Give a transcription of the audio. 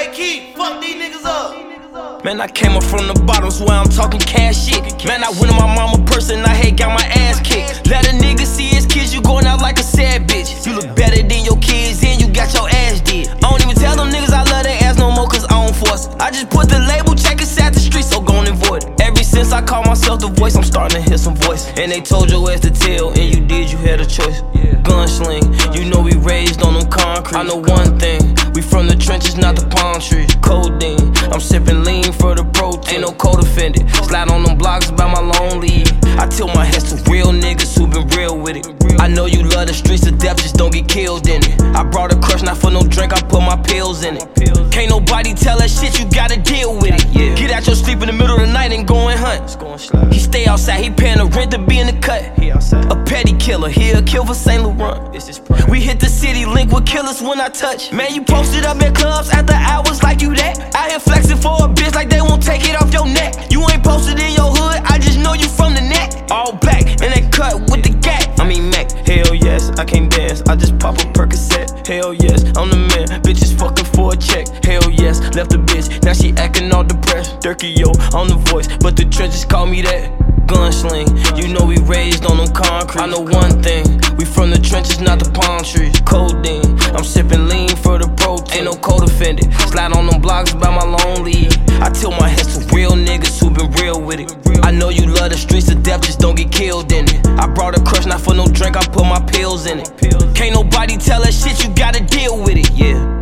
Hey Keith, fuck these niggas up. Man, I came up from the bottom, so I'm talking cash shit. Man, I went on my mama purse and I had got my ass kicked. Let a nigga see his kids, you going out like a sad bitch. You look better than your kids and you got your ass did. I don't even tell them niggas I love their ass no more cause I don't force it. I just put the label, check it out the street, so go and avoid it. Ever since I call myself the voice, I'm starting to hear some voice. And they told your ass to tell, and you did, you had a choice. Gunsling, you know we raised on them concrete. I know one thing, we from the trenches, not the palm trees. Codeine, I'm sipping lean for the protein. Ain't no co-defendant, slide on them blocks by my long lead. I tilt my head to real niggas who been real with it. I know you love the streets of death, just don't get killed in it. I brought a crush, not for no drink, I put my pills in it. Can't nobody tell that shit, you gotta deal with it. Get out your sleep in the middle of the night and go and hunt. He stay outside, he paying the rent to be in the cut. A petty killer, he'll kill for Saint Laurent. We hit the city, link with killers when I touch. Man, you posted up in clubs after hours like you that. Out here flexing for a bitch like they won't take it off your neck. You ain't posted in your hood, I just know you from the net. All black, and they cut with the gat. I mean Mac, hell yes, I can't dance, I just pop a Percocet. Hell yes, I'm the man, bitches fucking for a check. Hell yes, left the bitch, now she acting all depressed. Durky yo, I'm the voice, but the trenches call me that. Gunsling, you know we raised on them concrete. I know one thing, we from the trenches, not the palm trees. Codeine, I'm sipping lean for the protein. Ain't no co-defendant, slide on them blocks by my long lead. I tilt my head to real niggas who been real with it. I know you love the streets of death, just don't get killed in it. I brought a crush, not for no drink, I put my pills in it. Can't nobody tell that shit, you gotta deal with it, yeah.